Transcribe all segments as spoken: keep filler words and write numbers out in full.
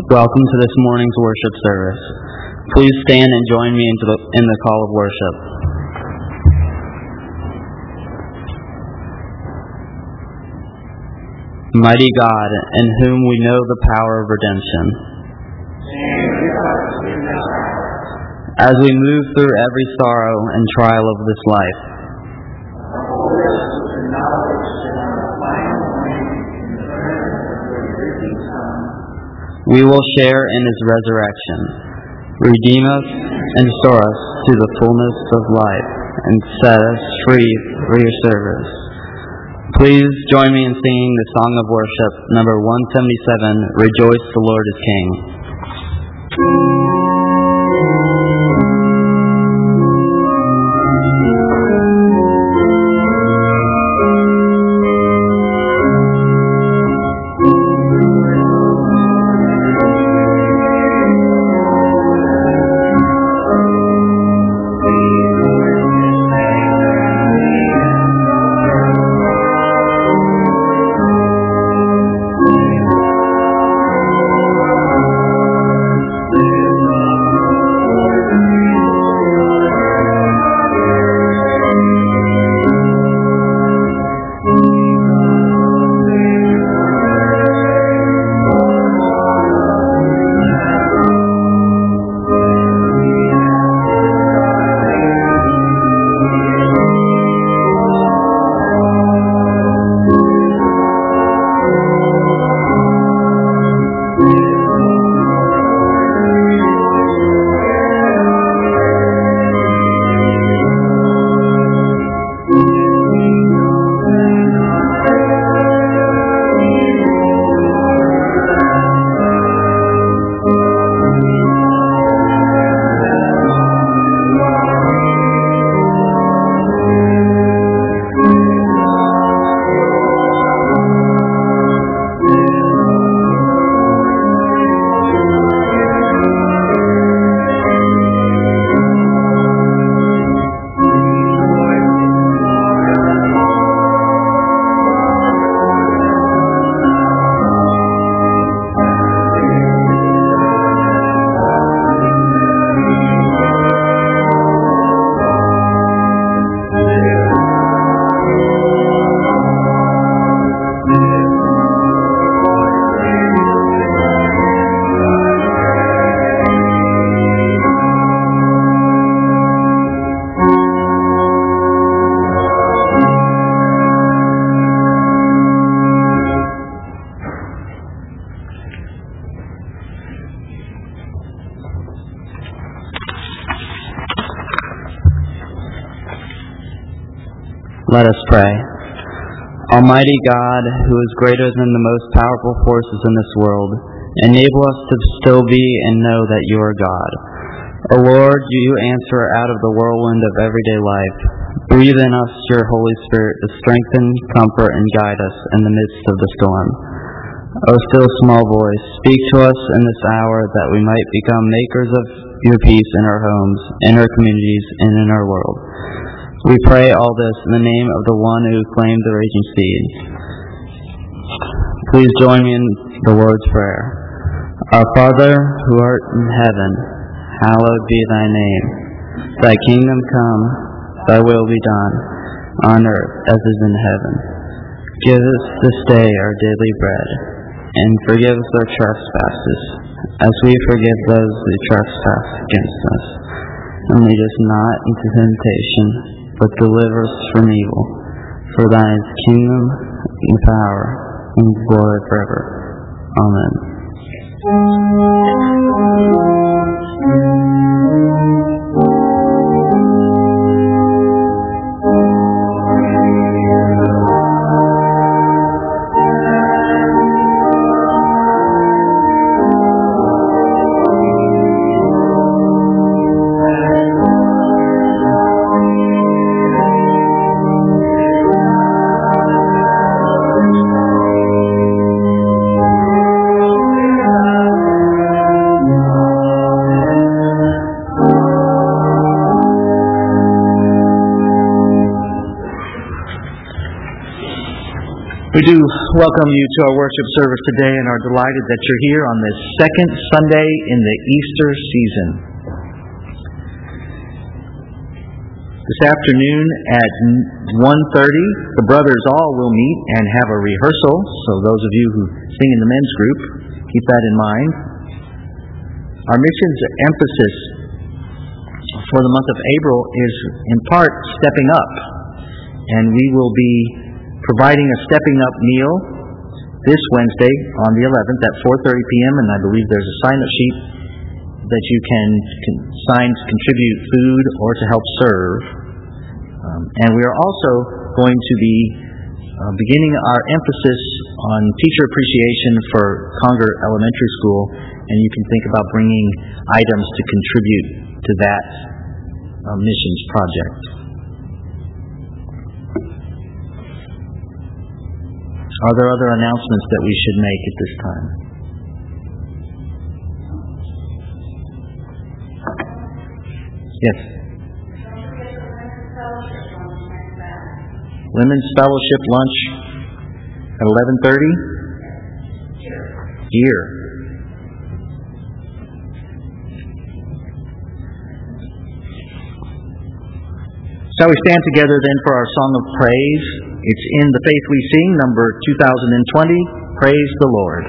Welcome to this morning's worship service. Please stand and join me into the, in the call of worship. Mighty God, in whom we know the power of redemption. As we move through every sorrow and trial of this life, we will share in His resurrection. Redeem us and restore us to the fullness of life, and set us free for your service. Please join me in singing the song of worship, number one seventy-seven, Rejoice, the Lord is King. Let us pray. Almighty God, who is greater than the most powerful forces in this world, enable us to still be and know that you are God. O Lord, you answer out of the whirlwind of everyday life. Breathe in us your Holy Spirit to strengthen, comfort, and guide us in the midst of the storm. O still small voice, speak to us in this hour that we might become makers of your peace in our homes, in our communities, and in our world. We pray all this in the name of the one who claimed the raging steed. Please join me in the Lord's Prayer. Our Father, who art in heaven, hallowed be thy name. Thy kingdom come, thy will be done, on earth as is in heaven. Give us this day our daily bread, and forgive us our trespasses, as we forgive those who trespass against us. And lead us not into temptation, but deliver us from evil. For thine is the kingdom, and power, and glory forever. Amen. We do welcome you to our worship service today and are delighted that you're here on this second Sunday in the Easter season. This afternoon at one thirty, the brothers all will meet and have a rehearsal, so those of you who sing in the men's group, keep that in mind. Our missions emphasis for the month of April is in part stepping up, and we will be providing a stepping up meal this Wednesday on the eleventh at four thirty p.m. and I believe there's a sign-up sheet that you can, can sign to contribute food or to help serve. Um, and we are also going to be uh, beginning our emphasis on teacher appreciation for Conger Elementary School, and you can think about bringing items to contribute to that uh, missions project. Are there other announcements that we should make at this time? Yes. Women's Fellowship lunch at eleven thirty? Here. Shall we stand together then for our song of praise? It's In the Faith We Sing, number two thousand twenty. Praise the Lord.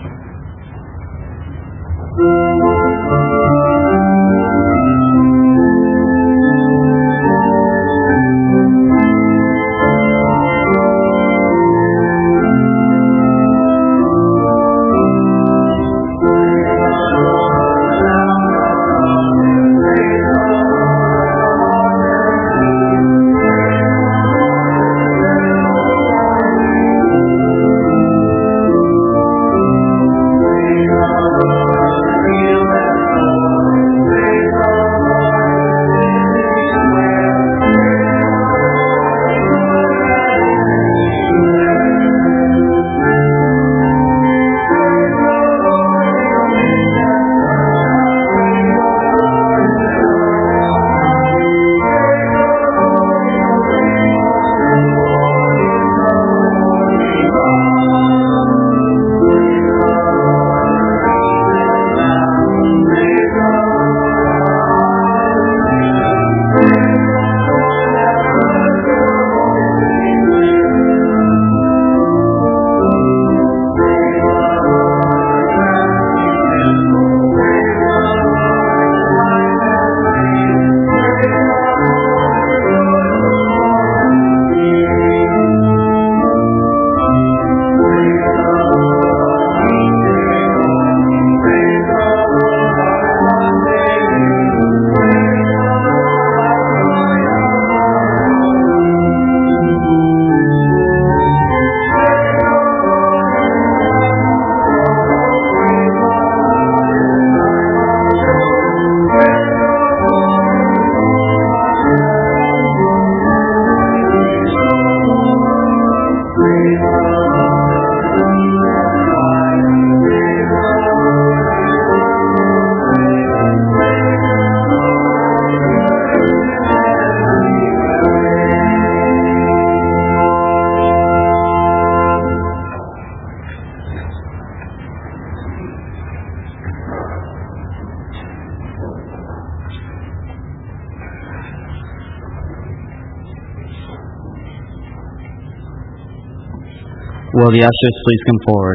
Will the ushers please come forward?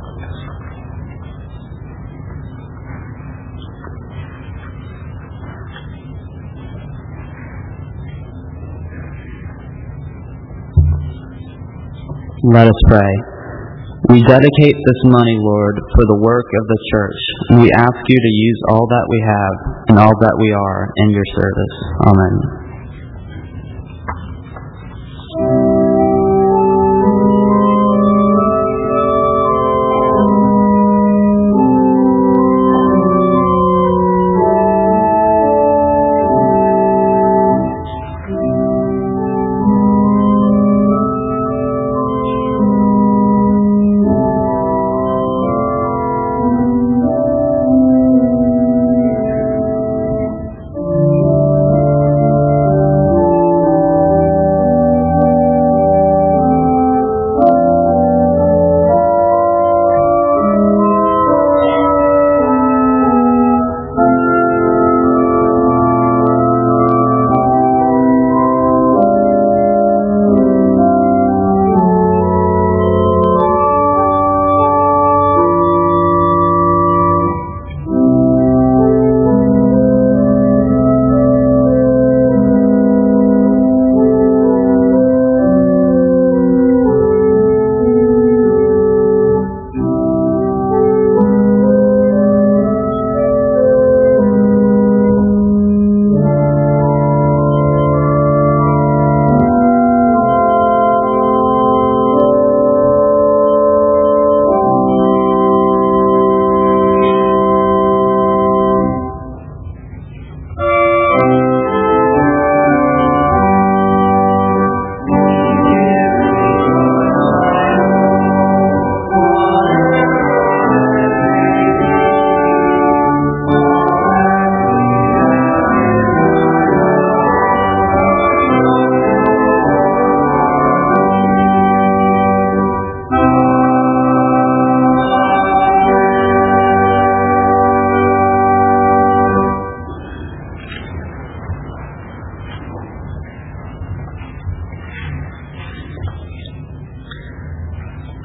Let us pray. We dedicate this money, Lord, for the work of the church, and we ask you to use all that we have and all that we are in your service. Amen.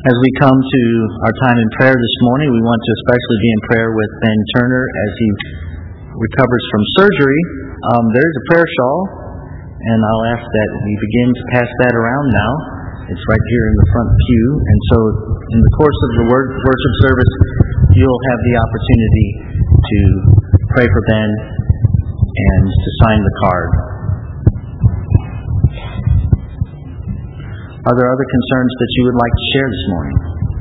As we come to our time in prayer this morning, we want to especially be in prayer with Ben Turner as he recovers from surgery. Um, there's a prayer shawl, and I'll ask that we begin to pass that around now. It's right here in the front pew, and so in the course of the word, worship service, you'll have the opportunity to pray for Ben and to sign the card. Are there other concerns that you would like to share this morning?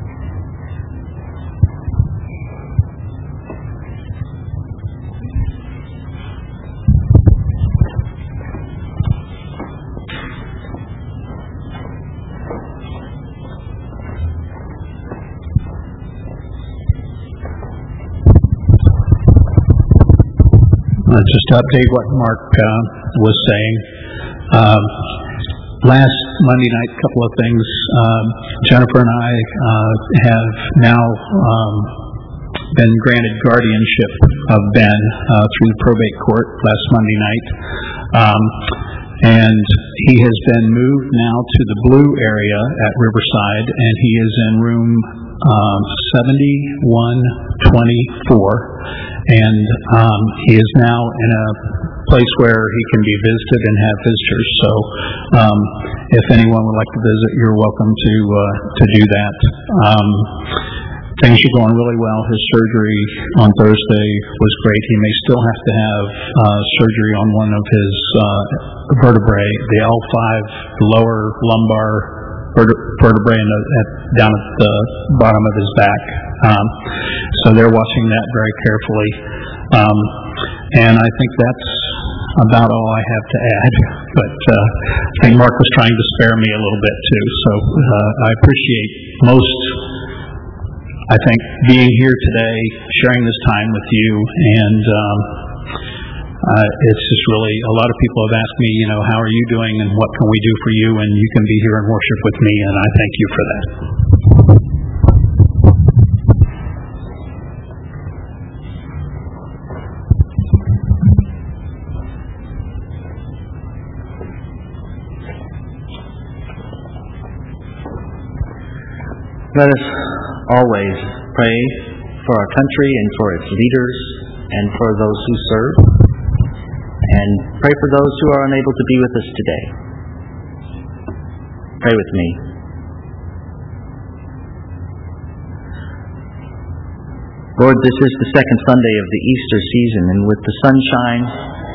Uh, just to update what Mark uh, was saying. Um, last Monday night, a couple of things. Um, Jennifer and I uh, have now um, been granted guardianship of Ben uh, through the probate court last Monday night. Um, and he has been moved now to the blue area at Riverside, and he is in room um, seventy-one twenty-four. And um, he is now in a place where he can be visited and have visitors. So um, if anyone would like to visit, you're welcome to uh, to do that. Um, things are going really well. His surgery on Thursday was great. He may still have to have uh, surgery on one of his uh, vertebrae, the L five lower lumbar vertebrae in the, at, down at the bottom of his back. Um, so they're watching that very carefully. Um, and I think that's about all I have to add. But uh, I think Mark was trying to spare me a little bit too. So uh, I appreciate most, I think, being here today, sharing this time with you, and um, Uh, it's just really, a lot of people have asked me, you know, how are you doing and what can we do for you, and you can be here and worship with me, and I thank you for that. Let us always pray for our country and for its leaders and for those who serve. And pray for those who are unable to be with us today. Pray with me. Lord, this is the second Sunday of the Easter season, and with the sunshine,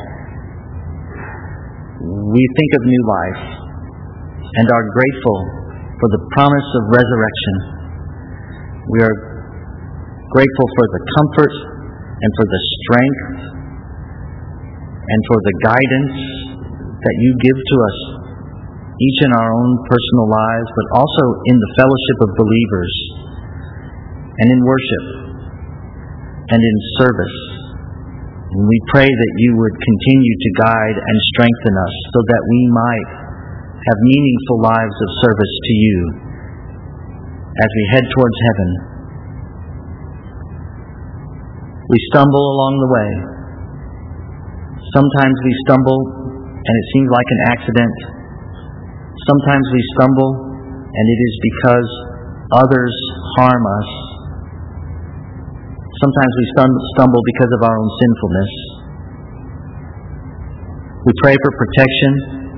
we think of new life and are grateful for the promise of resurrection. We are grateful for the comfort and for the strength and for the guidance that you give to us, each in our own personal lives, but also in the fellowship of believers, and in worship, and in service. And we pray that you would continue to guide and strengthen us so that we might have meaningful lives of service to you as we head towards heaven. We stumble along the way. Sometimes we stumble and it seems like an accident. Sometimes we stumble and it is because others harm us. Sometimes we stumble because of our own sinfulness. We pray for protection.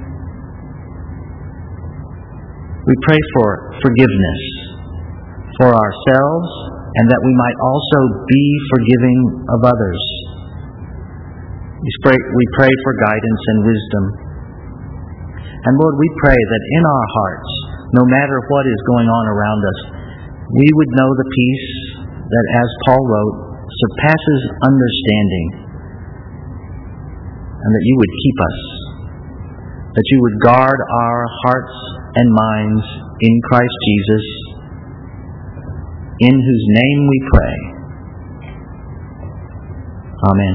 We pray for forgiveness for ourselves, and that we might also be forgiving of others. We pray, we pray for guidance and wisdom. And Lord, we pray that in our hearts, no matter what is going on around us, we would know the peace that, as Paul wrote, surpasses understanding, and that you would keep us, that you would guard our hearts and minds in Christ Jesus, in whose name we pray. Amen.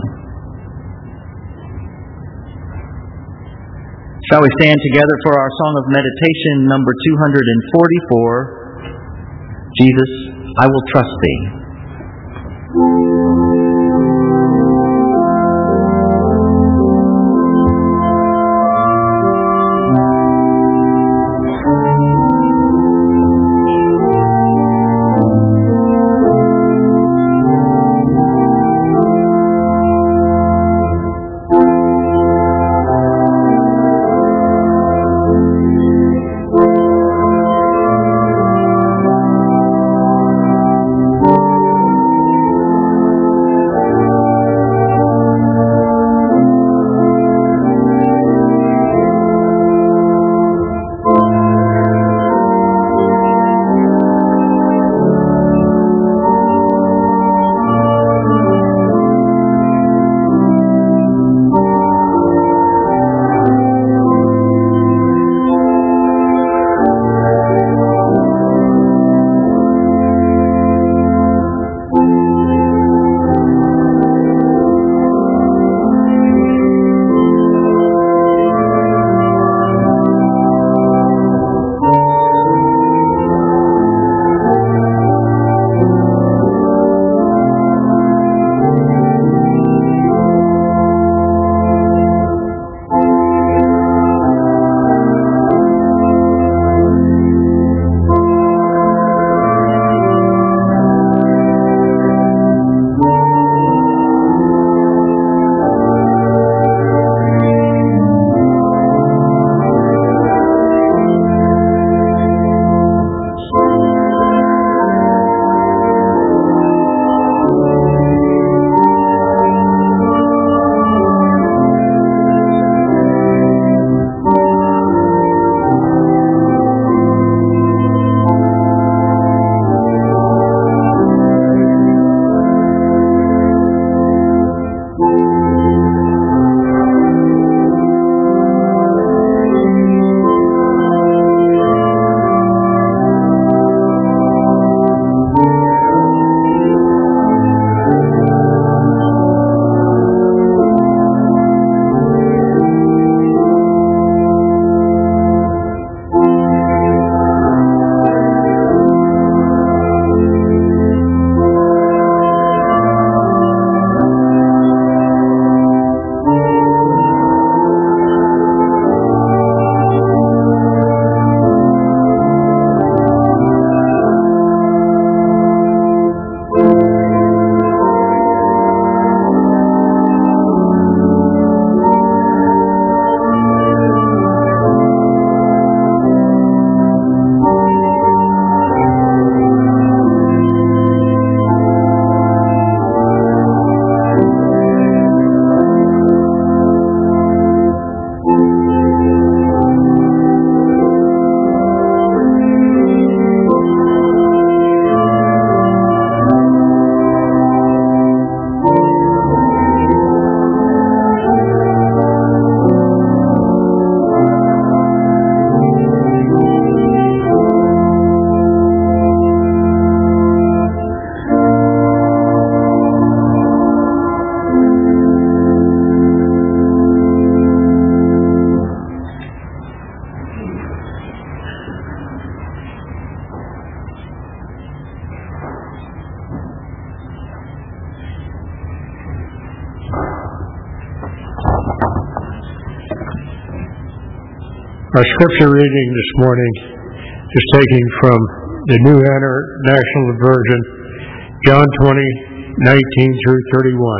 Shall we stand together for our song of meditation, number two hundred forty-four, Jesus, I Will Trust Thee. Our scripture reading this morning is taken from the New International Version, John twenty, nineteen through thirty-one.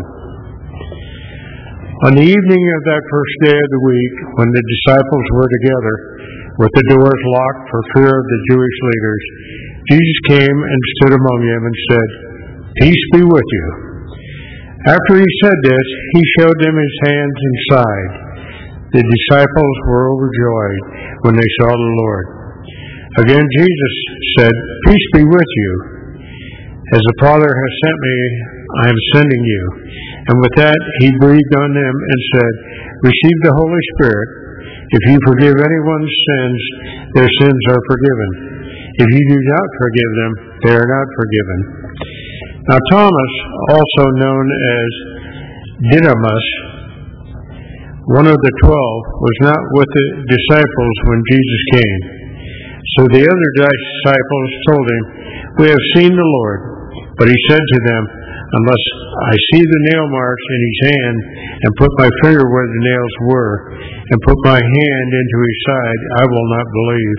On the evening of that first day of the week, when the disciples were together, with the doors locked for fear of the Jewish leaders, Jesus came and stood among them and said, "Peace be with you." After he said this, he showed them his hands and side. The disciples were overjoyed when they saw the Lord. Again Jesus said, "Peace be with you. As the Father has sent me, I am sending you." And with that he breathed on them and said, "Receive the Holy Spirit. If you forgive anyone's sins, their sins are forgiven. If you do not forgive them, they are not forgiven." Now Thomas, also known as Didymus, one of the twelve, was not with the disciples when Jesus came. So the other disciples told him, "We have seen the Lord." But he said to them, "Unless I see the nail marks in his hand, and put my finger where the nails were, and put my hand into his side, I will not believe."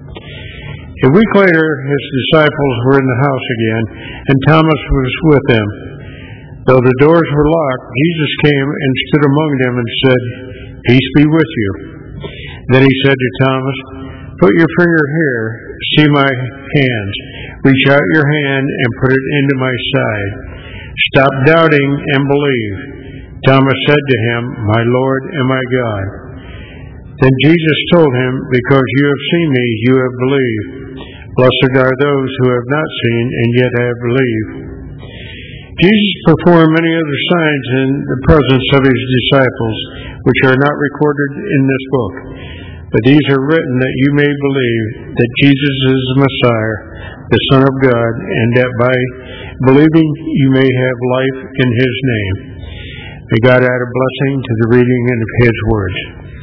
A week later, his disciples were in the house again, and Thomas was with them. Though the doors were locked, Jesus came and stood among them and said, "Peace be with you." Then he said to Thomas, "Put your finger here, see my hands. Reach out your hand and put it into my side. Stop doubting and believe." Thomas said to him, "My Lord and my God." Then Jesus told him, "Because you have seen me, you have believed. Blessed are those who have not seen and yet have believed." Jesus performed many other signs in the presence of his disciples, which are not recorded in this book. But these are written that you may believe that Jesus is the Messiah, the Son of God, and that by believing you may have life in his name. May God add a blessing to the reading of his words.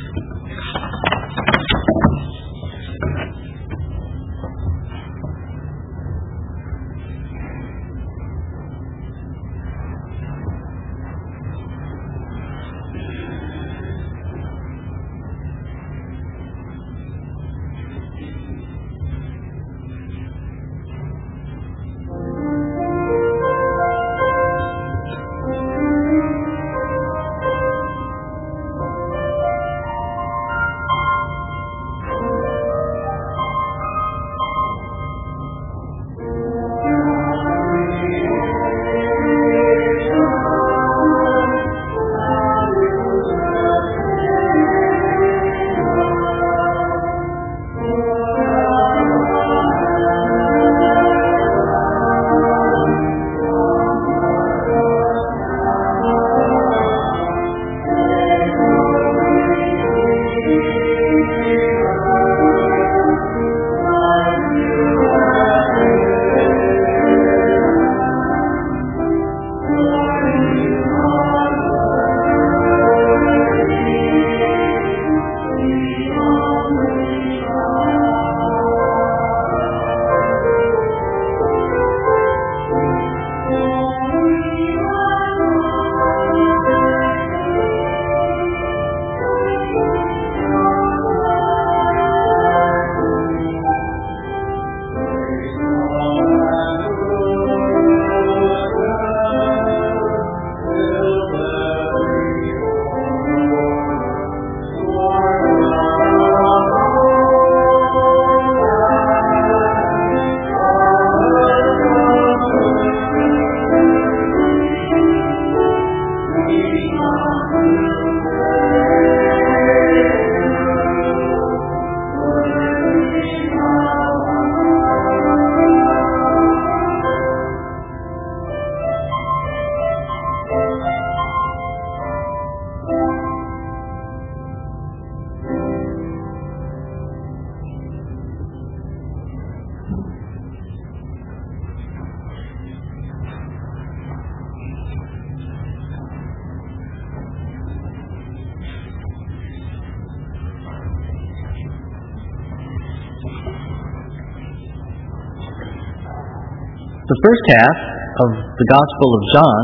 The first half of the Gospel of John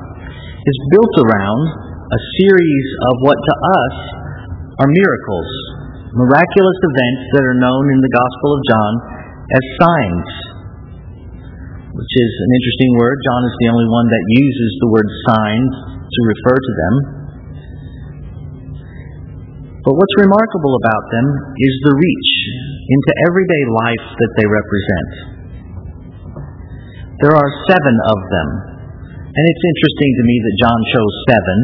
is built around a series of what to us are miracles, miraculous events that are known in the Gospel of John as signs, which is an interesting word. John is the only one that uses the word signs to refer to them. But what's remarkable about them is the reach into everyday life that they represent. There are seven of them, and it's interesting to me that John chose seven.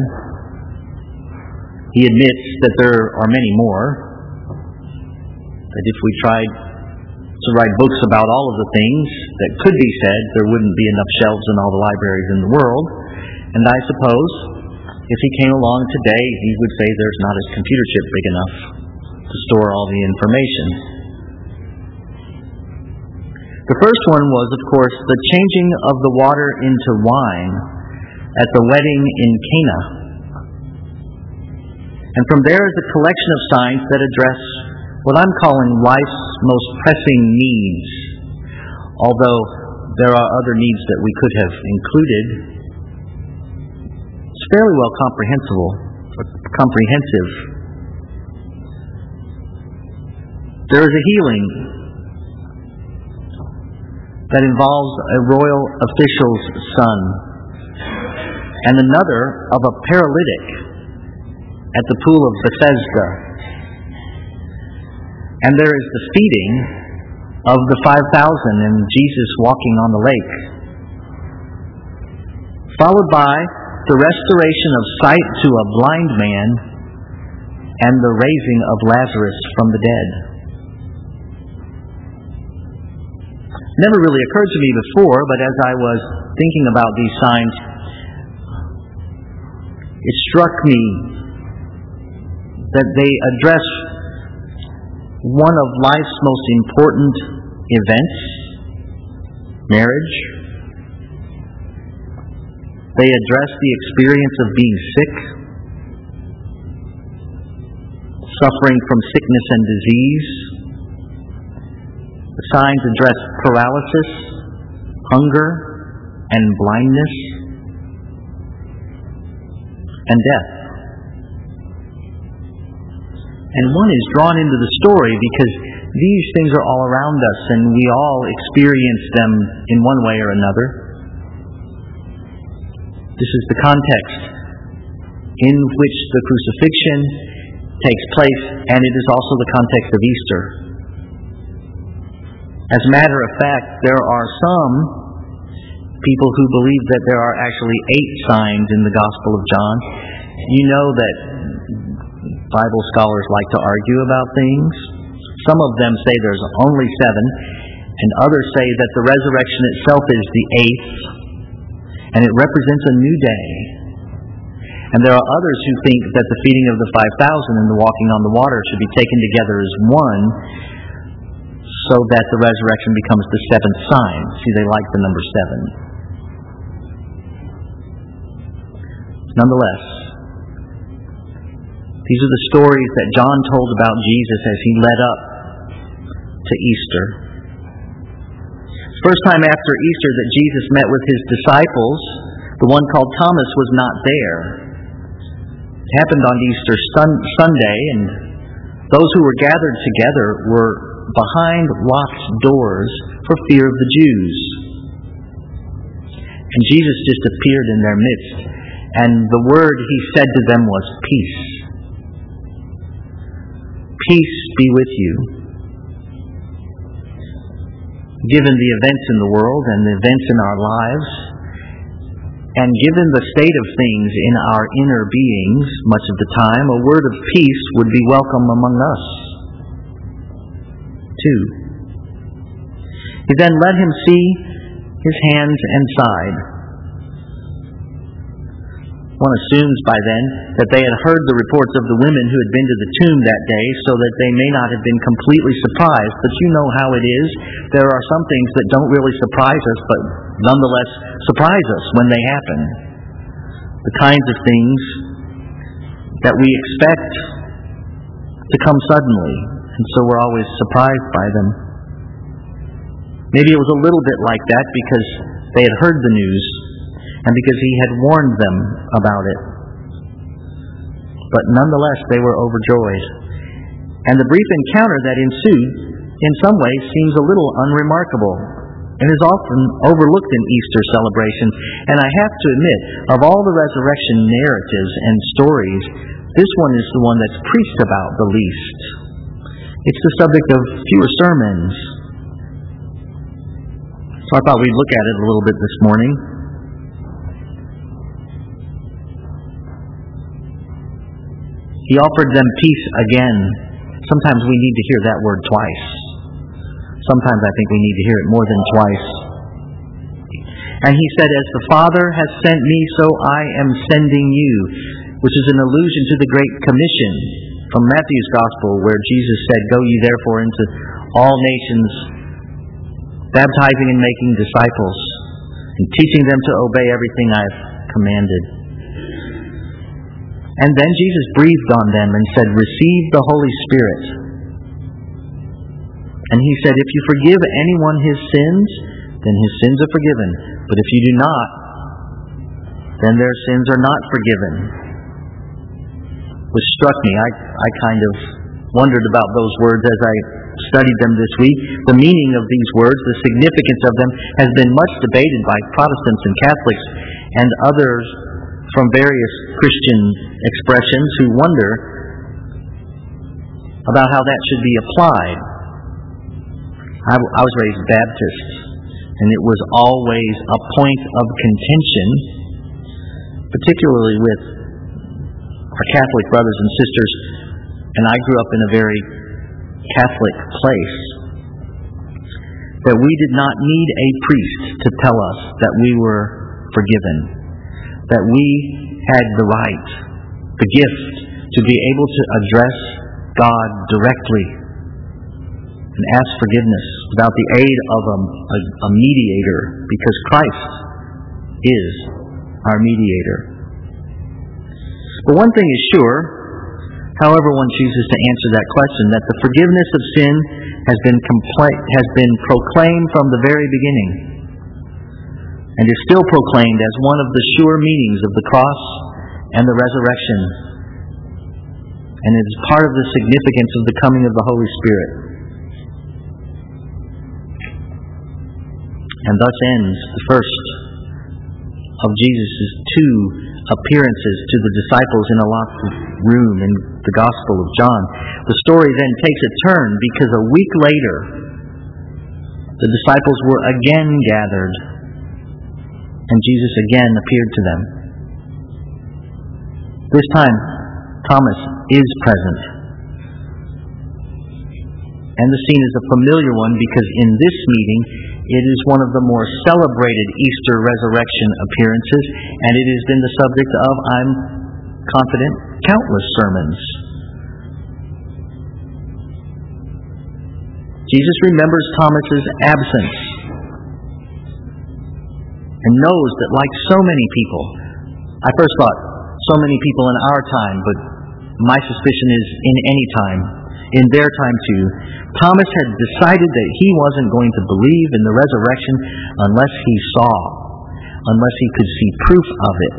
He admits that there are many more, that if we tried to write books about all of the things that could be said, there wouldn't be enough shelves in all the libraries in the world. And I suppose if he came along today, he would say there's not a computer chip big enough to store all the information. The first one was, of course, the changing of the water into wine at the wedding in Cana. And from there is a collection of signs that address what I'm calling life's most pressing needs, although there are other needs that we could have included. It's fairly well comprehensible, comprehensive. There is a healing that involves a royal official's son, and another of a paralytic at the pool of Bethesda. And there is the feeding of the five thousand and Jesus walking on the lake, followed by the restoration of sight to a blind man and the raising of Lazarus from the dead. Never really occurred to me before, but as I was thinking about these signs, it struck me that they address one of life's most important events, marriage. They address the experience of being sick, suffering from sickness and disease. The signs address paralysis, hunger, and blindness, and death. And one is drawn into the story because these things are all around us and we all experience them in one way or another. This is the context in which the crucifixion takes place, and it is also the context of Easter. As a matter of fact, there are some people who believe that there are actually eight signs in the Gospel of John. You know that Bible scholars like to argue about things. Some of them say there's only seven, and others say that the resurrection itself is the eighth, and it represents a new day. And there are others who think that the feeding of the five thousand and the walking on the water should be taken together as one, so that the resurrection becomes the seventh sign. See, they like the number seven. Nonetheless, these are the stories that John told about Jesus as he led up to Easter. The first time after Easter that Jesus met with his disciples, the one called Thomas was not there. It happened on Easter sun- Sunday, and those who were gathered together were behind locked doors for fear of the Jews. And Jesus just appeared in their midst, and the word he said to them was peace. Peace be with you. Given the events in the world and the events in our lives, and given the state of things in our inner beings much of the time, a word of peace would be welcome among us, too. He then let him see his hands and side. One assumes by then that they had heard the reports of the women who had been to the tomb that day, so that they may not have been completely surprised. But you know how it is. There are some things that don't really surprise us, but nonetheless surprise us when they happen. The kinds of things that we expect to come suddenly, and so we're always surprised by them. Maybe it was a little bit like that because they had heard the news, and because he had warned them about it. But nonetheless, they were overjoyed. And the brief encounter that ensued, in some ways, seems a little unremarkable. It is often overlooked in Easter celebrations, and I have to admit, of all the resurrection narratives and stories, this one is the one that's preached about the least. It's the subject of fewer sermons. So I thought we'd look at it a little bit this morning. He offered them peace again. Sometimes we need to hear that word twice. Sometimes I think we need to hear it more than twice. And he said, "As the Father has sent me, so I am sending you," which is an allusion to the Great Commission from Matthew's Gospel, where Jesus said, "Go ye therefore into all nations, baptizing and making disciples, and teaching them to obey everything I've commanded." And then Jesus breathed on them and said, "Receive the Holy Spirit." And he said, "If you forgive anyone his sins, then his sins are forgiven. But if you do not, then their sins are not forgiven." Which struck me. I, I kind of wondered about those words as I studied them this week. The meaning of these words, the significance of them, has been much debated by Protestants and Catholics and others from various Christian expressions who wonder about how that should be applied. I, I was raised Baptist, and it was always a point of contention, particularly with our Catholic brothers and sisters, and I grew up in a very Catholic place, that we did not need a priest to tell us that we were forgiven, that we had the right, the gift, to be able to address God directly and ask forgiveness without the aid of a, a, a mediator, because Christ is our mediator. But one thing is sure, however one chooses to answer that question, that the forgiveness of sin has been compla- has been proclaimed from the very beginning, and is still proclaimed as one of the sure meanings of the cross and the resurrection, and it is part of the significance of the coming of the Holy Spirit. And thus ends the first of Jesus' two appearances to the disciples in a locked room in the Gospel of John. The story then takes a turn because a week later, the disciples were again gathered, and Jesus again appeared to them. This time, Thomas is present. And the scene is a familiar one because in this meeting, it is one of the more celebrated Easter resurrection appearances, and it has been the subject of, I'm confident, countless sermons. Jesus remembers Thomas's absence and knows that, like so many people, I first thought so many people in our time, but my suspicion is in any time, in their time too, Thomas had decided that he wasn't going to believe in the resurrection unless he saw, unless he could see proof of it.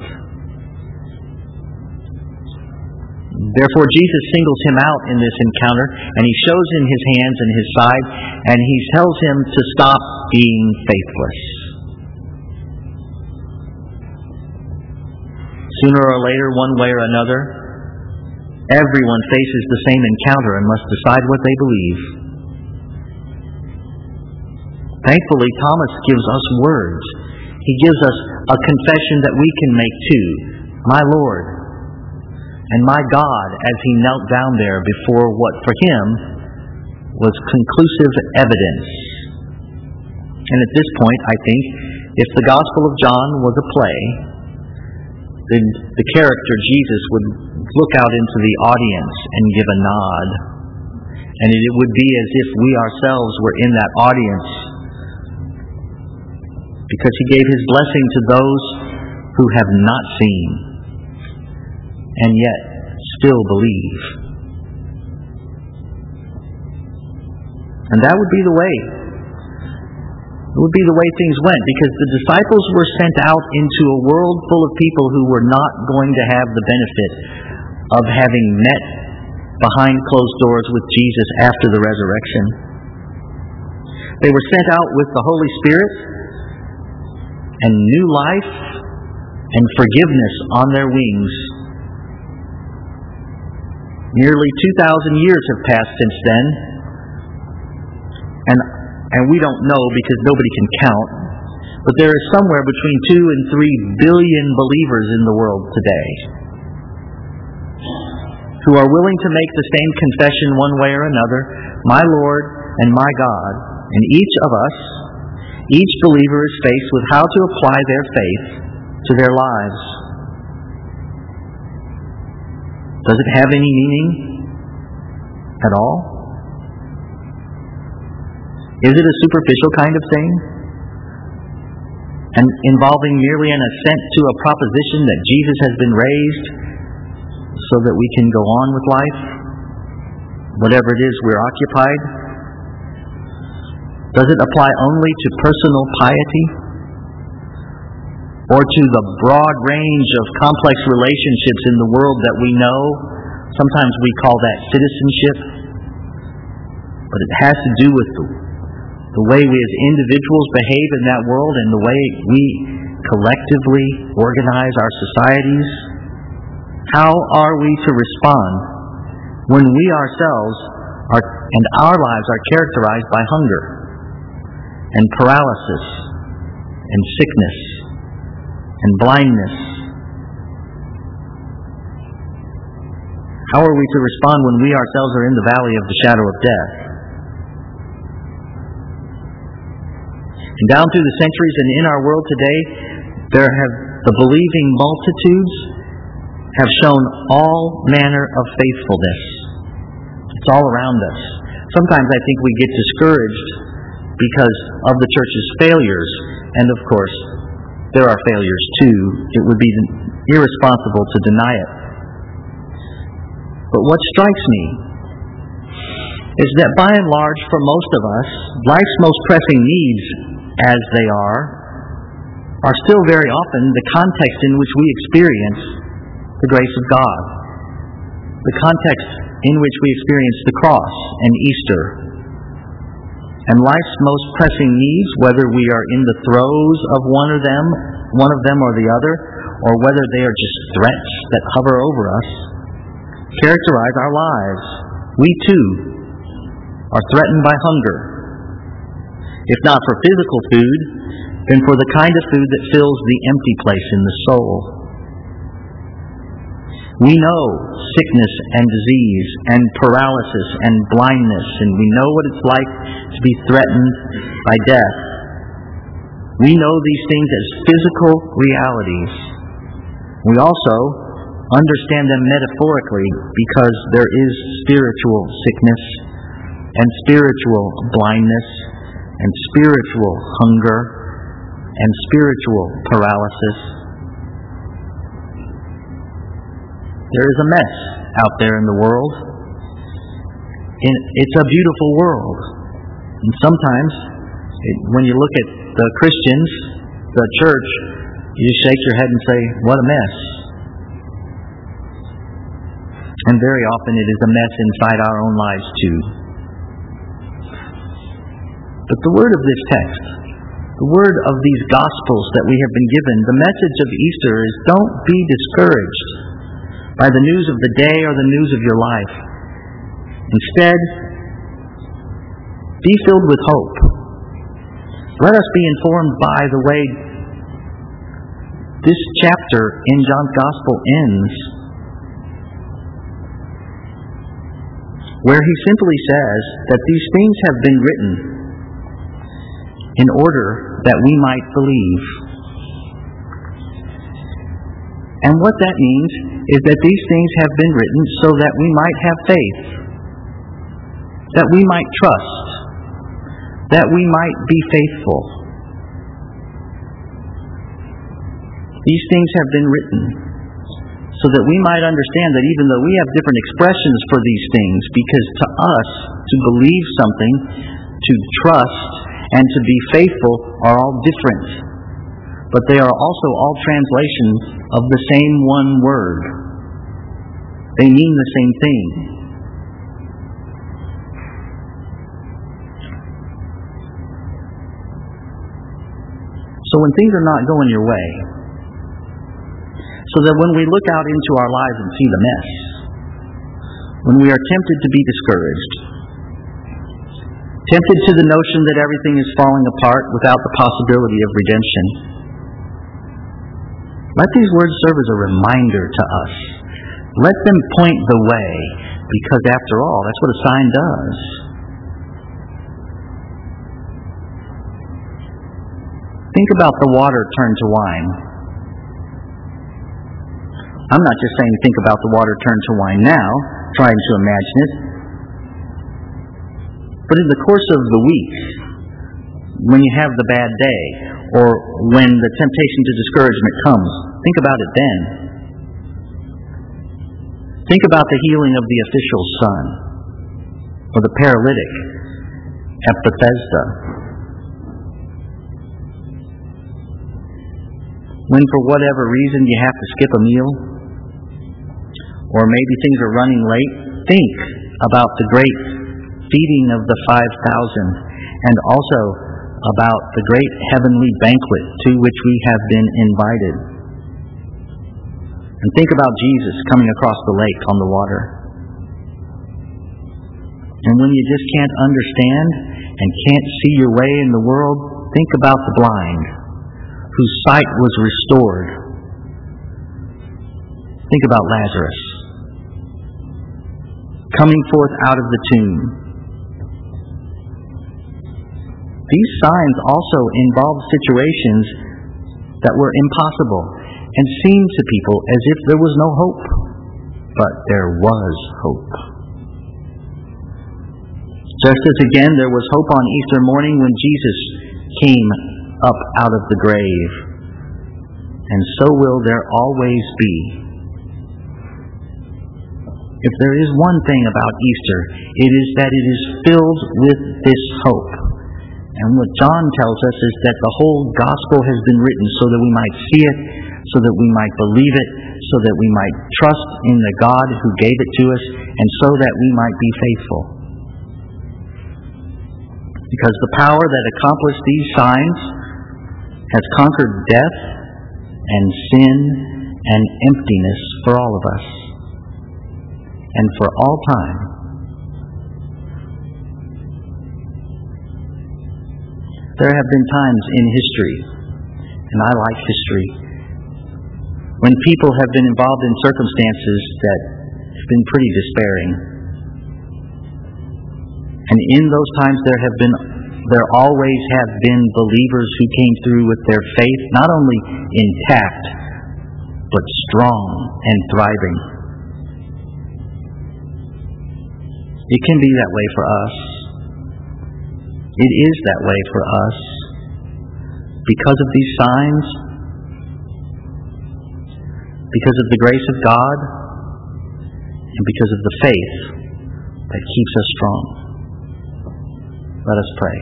Therefore, Jesus singles him out in this encounter, and he shows him his hands and his side, and he tells him to stop being faithless. Sooner or later, one way or another, everyone faces the same encounter and must decide what they believe. Thankfully, Thomas gives us words. He gives us a confession that we can make too. My Lord and my God, as he knelt down there before what for him was conclusive evidence. And at this point, I think, if the Gospel of John was a play, then the character Jesus would look out into the audience and give a nod. And it would be as if we ourselves were in that audience, because he gave his blessing to those who have not seen and yet still believe. And that would be the way. It would be the way things went, because the disciples were sent out into a world full of people who were not going to have the benefit of having met behind closed doors with Jesus after the resurrection. They were sent out with the Holy Spirit and new life and forgiveness on their wings. Nearly two thousand years have passed since then, and and we don't know because nobody can count, but there is somewhere between two and three billion believers in the world today who are willing to make the same confession one way or another, my Lord and my God. And each of us, each believer is faced with how to apply their faith to their lives. Does it have any meaning at all? Is it a superficial kind of thing? And involving merely an assent to a proposition that Jesus has been raised so that we can go on with life, whatever it is we're occupied? Does it apply only to personal piety? Or to the broad range of complex relationships in the world that we know? Sometimes we call that citizenship. But it has to do with the, the way we as individuals behave in that world and the way we collectively organize our societies. How are we to respond when we ourselves are, and our lives are characterized by hunger and paralysis and sickness and blindness? How are we to respond when we ourselves are in the valley of the shadow of death? And down through the centuries and in our world today, there have the believing multitudes have shown all manner of faithfulness. It's all around us. Sometimes I think we get discouraged because of the church's failures, and of course, there are failures too. It would be irresponsible to deny it. But what strikes me is that by and large, for most of us, life's most pressing needs, as they are, are still very often the context in which we experience the grace of God. The context in which we experience the cross and Easter. And life's most pressing needs, whether we are in the throes of one of them, one of them or the other, or whether they are just threats that hover over us, characterize our lives. We too are threatened by hunger. If not for physical food, then for the kind of food that fills the empty place in the soul. We know sickness and disease and paralysis and blindness, and we know what it's like to be threatened by death. We know these things as physical realities. We also understand them metaphorically because there is spiritual sickness and spiritual blindness and spiritual hunger and spiritual paralysis. There is a mess out there in the world. It's a beautiful world. And sometimes, it, when you look at the Christians, the church, you just shake your head and say, what a mess. And very often it is a mess inside our own lives too. But the word of this text, the word of these Gospels that we have been given, the message of Easter is, don't be discouraged by the news of the day or the news of your life. Instead, be filled with hope. Let us be informed by the way this chapter in John's Gospel ends, where he simply says that these things have been written in order that we might believe. And what that means is that these things have been written so that we might have faith, that we might trust, that we might be faithful. These things have been written so that we might understand that even though we have different expressions for these things, because to us, to believe something, to trust, and to be faithful are all different. But they are also all translations of the same one word. They mean the same thing. So when things are not going your way, so that when we look out into our lives and see the mess, when we are tempted to be discouraged, tempted to the notion that everything is falling apart without the possibility of redemption, let these words serve as a reminder to us. Let them point the way, because after all, that's what a sign does. Think about the water turned to wine. I'm not just saying think about the water turned to wine now, trying to imagine it. But in the course of the week, when you have the bad day, or when the temptation to discouragement comes, think about it then. Think about the healing of the official's son, or the paralytic at Bethesda. When for whatever reason you have to skip a meal, or maybe things are running late, think about the great feeding of the five thousand, and also about the great heavenly banquet to which we have been invited. And think about Jesus coming across the lake on the water. And when you just can't understand and can't see your way in the world, think about the blind, whose sight was restored. Think about Lazarus coming forth out of the tomb. These signs also involved situations that were impossible and seemed to people as if there was no hope. But there was hope. Just as again there was hope on Easter morning when Jesus came up out of the grave. And so will there always be. If there is one thing about Easter, it is that it is filled with this hope. And what John tells us is that the whole gospel has been written so that we might see it, so that we might believe it, so that we might trust in the God who gave it to us, and so that we might be faithful. Because the power that accomplished these signs has conquered death and sin and emptiness for all of us, and for all time. There have been times in history, and I like history, when people have been involved in circumstances that have been pretty despairing. And in those times there have been, there always have been believers who came through with their faith not only intact, but strong and thriving. It can be that way for us. It is that way for us because of these signs, because of the grace of God, and because of the faith that keeps us strong. Let us pray.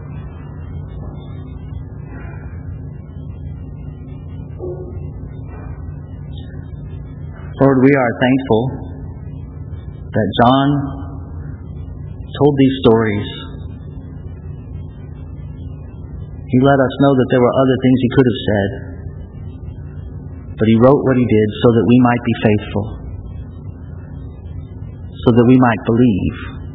Lord, we are thankful that John told these stories. He let us know that there were other things he could have said, but he wrote what he did so that we might be faithful, so that we might believe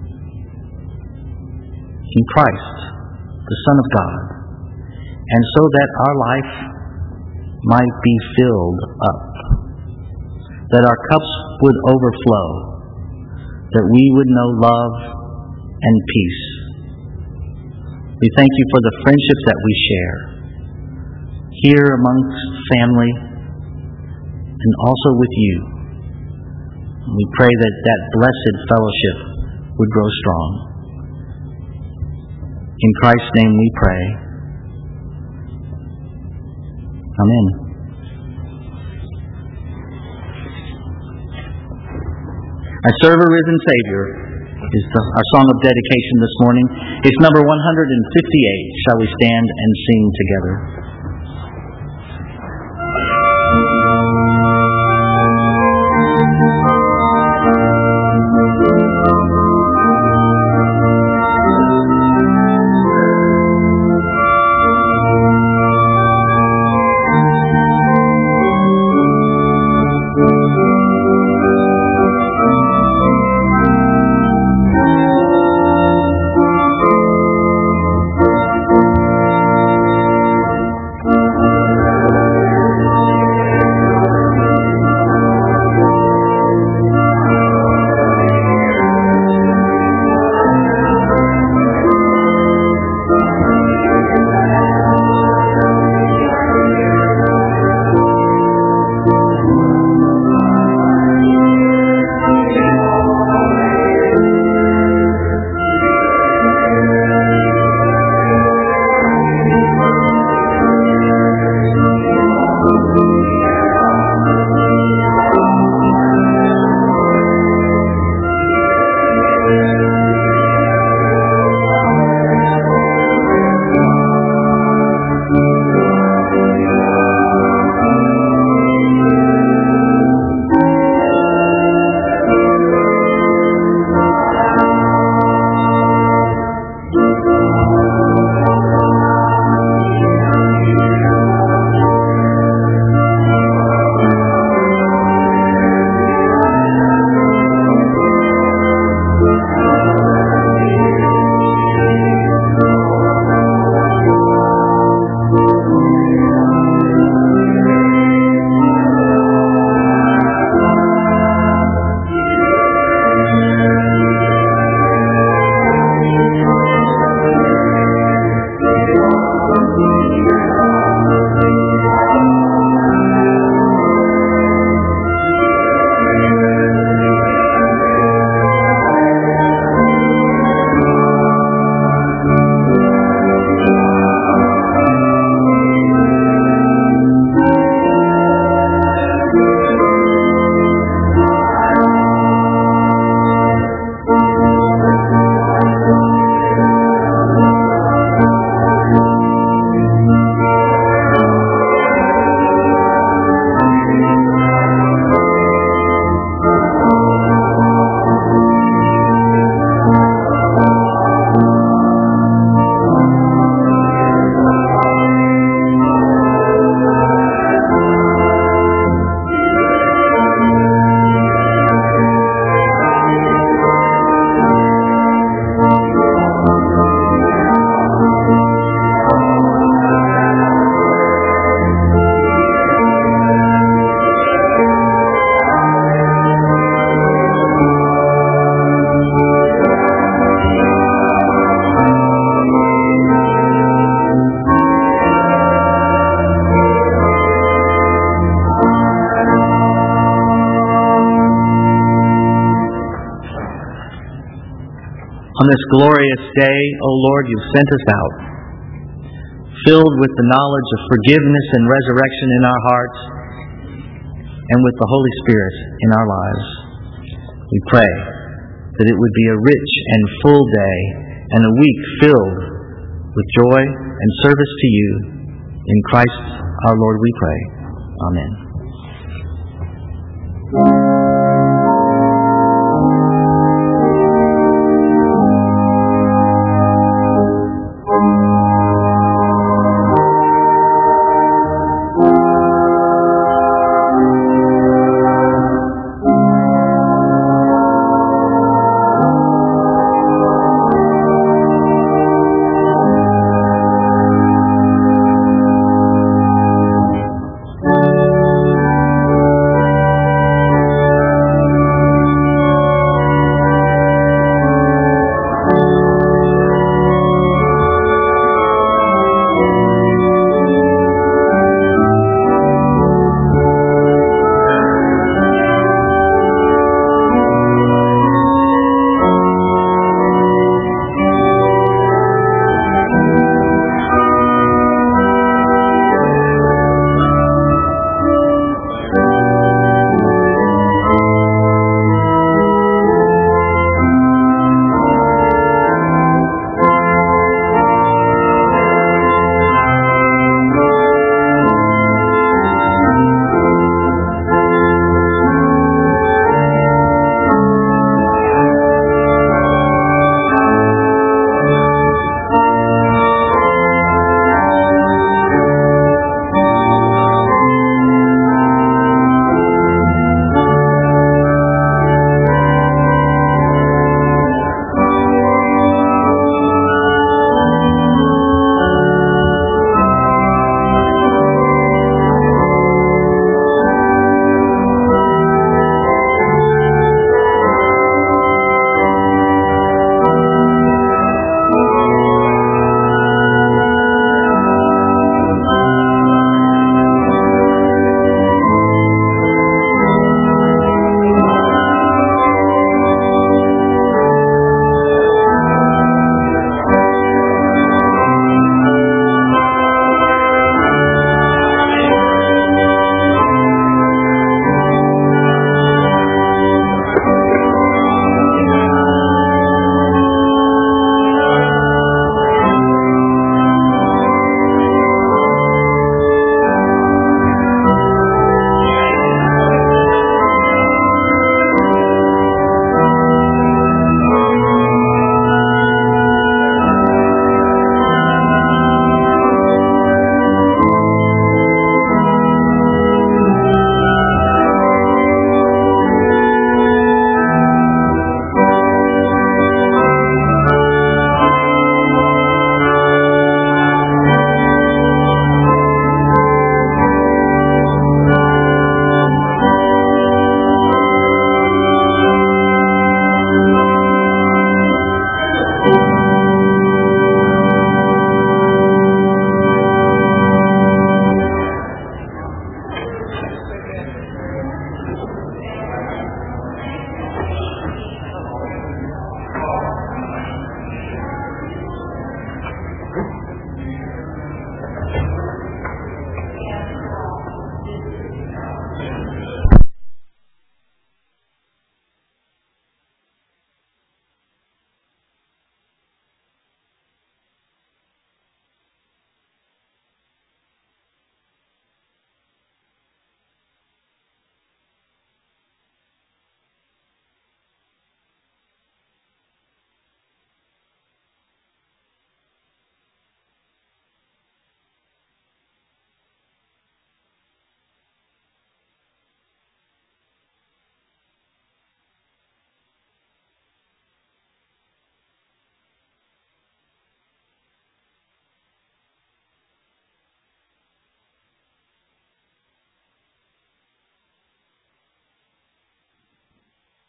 in Christ, the Son of God, and so that our life might be filled up, that our cups would overflow, that we would know love and peace. We thank you for the friendships that we share here amongst family and also with you. We pray that that blessed fellowship would grow strong. In Christ's name we pray. Amen. I serve a risen Savior is the, our song of dedication this morning. It's number one hundred fifty-eight. Shall we stand and sing together? this glorious day, O Lord, you've sent us out, filled with the knowledge of forgiveness and resurrection in our hearts, and with the Holy Spirit in our lives. We pray that it would be a rich and full day and a week filled with joy and service to you. In Christ our Lord we pray. Amen.